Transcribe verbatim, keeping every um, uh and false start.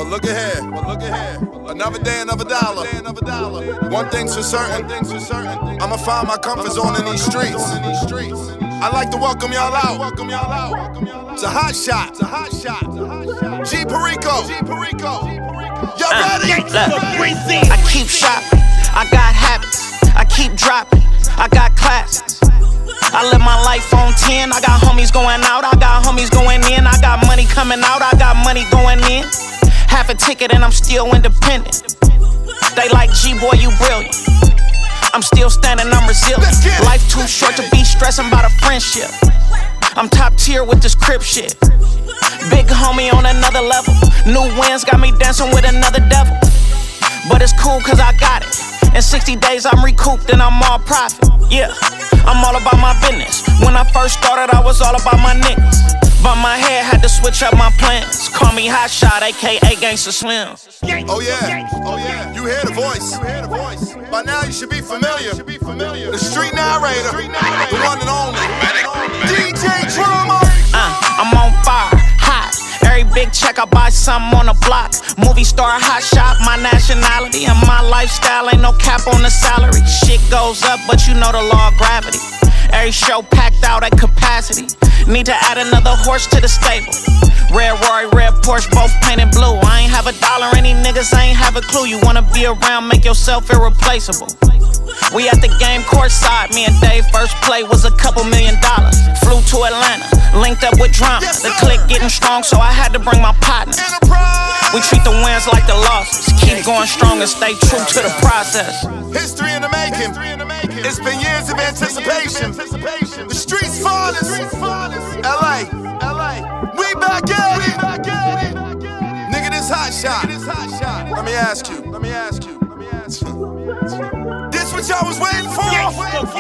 But look ahead, but look ahead. Another day, another dollar. One thing's for certain, I'ma find my comfort zone in these streets. I'd like to welcome y'all out. It's a hot shot. It's a hot shot. G Perico. G Perico. Y'all uh, ready? Look, I keep shopping. I got habits. I keep dropping. I got classes. I live my life on ten. I got homies going out. I got homies going in. I got money coming out. I got money going in. Half a ticket and I'm still independent. They like, G-boy, you brilliant. I'm still standing, I'm resilient. Life too short to be stressing about a friendship. I'm top tier with this crib shit. Big homie on another level. New wins got me dancing with another devil. But it's cool cause I got it. In sixty days I'm recouped and I'm all profit. Yeah, I'm all about my business. When I first started I was all about my niggas. But my head had to switch up my plans. Call me Hot Shot, aka Gangsta Slim. Oh yeah, oh yeah, you hear the voice. By now you should be familiar. The street narrator, the one and only D J Drama. Uh, I'm on fire, hot. Every big check I buy something on the block. Movie star, hot shot, my nationality and my lifestyle. Ain't no cap on the salary. Shit goes up, but you know the law of gravity. Every show packed out at capacity. Need to add another horse to the stable. Red Rory, red Porsche, both painted blue. I ain't have a dollar, any niggas I ain't have a clue. You wanna be around, make yourself irreplaceable. We at the game courtside, me and Dave first play was a couple million dollars. Flew to Atlanta, linked up with drama. The clique getting strong, so I had to bring my partner. We treat the wins like the losses. Keep going strong and stay true to the process. History in the making. It's been years of anticipation. The streets falling. L A, L A, we back at it. Nigga, this hot shot. Let me ask you. Let me ask you. Let me ask you. This what y'all was waiting for?